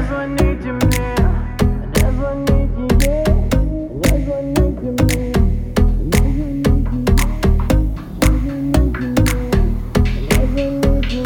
звоните мне, не звоните ей, не звоните мне, не звоните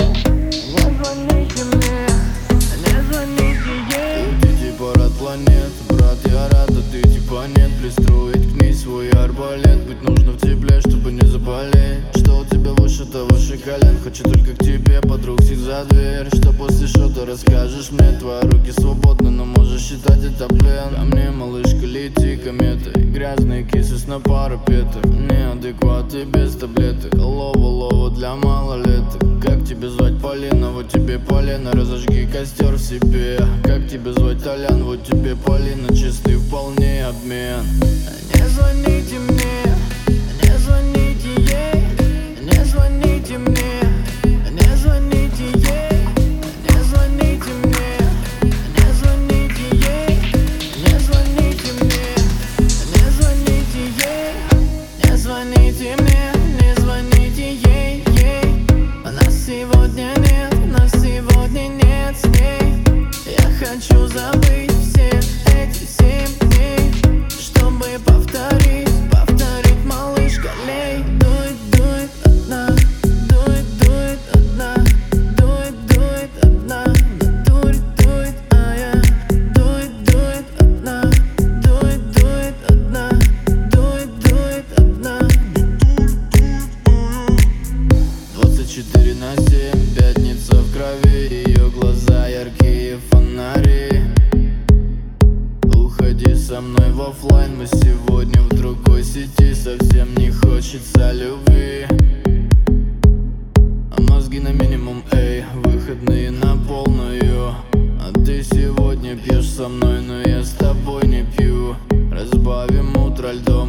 мне, не звоните ей. Ты типа рад планет, брат, я рад, а ты типа нет. Пристроить к ней свой арбалет, быть нужно в тепле, чтобы не заболеть. Что у тебя выше-то выше колен, хочу только к тебе, подруг, сидь за дверь. Что после шота расскажешь мне, твои руки свободны, но можешь считать это плен. Ко мне, малышка, лети кометой, грязные кисы на парапетах, неадекваты без таблеток, лова для малолеток. Как тебе звать, Полина? Вот тебе Полина, разожги костер в себе. Как тебе звать, Толян? Вот тебе Полина, чистый вполне обмен. Не звоните мне, не звоните ей, не звоните мне, не звоните ей, не звоните мне, не звоните ей, не звоните мне, не звоните ей, не звоните мне, не звоните ей, ей. Нас сегодня нет с ней. Я хочу забыть все эти 7 дней, чтобы повторить, малышка, лей. Дует одна, дует одна, дует одна, дует, а я. Дует одна, дует одна, дует одна. 24/7, пятница в крови, ее глаза яркие фонари. Уходи со мной в оффлайн, мы сегодня в другой сети. Совсем не хочется любви, а мозги на минимум, эй. Выходные на полную, а ты сегодня пьешь со мной, но я с тобой не пью. Разбавим утро льдом.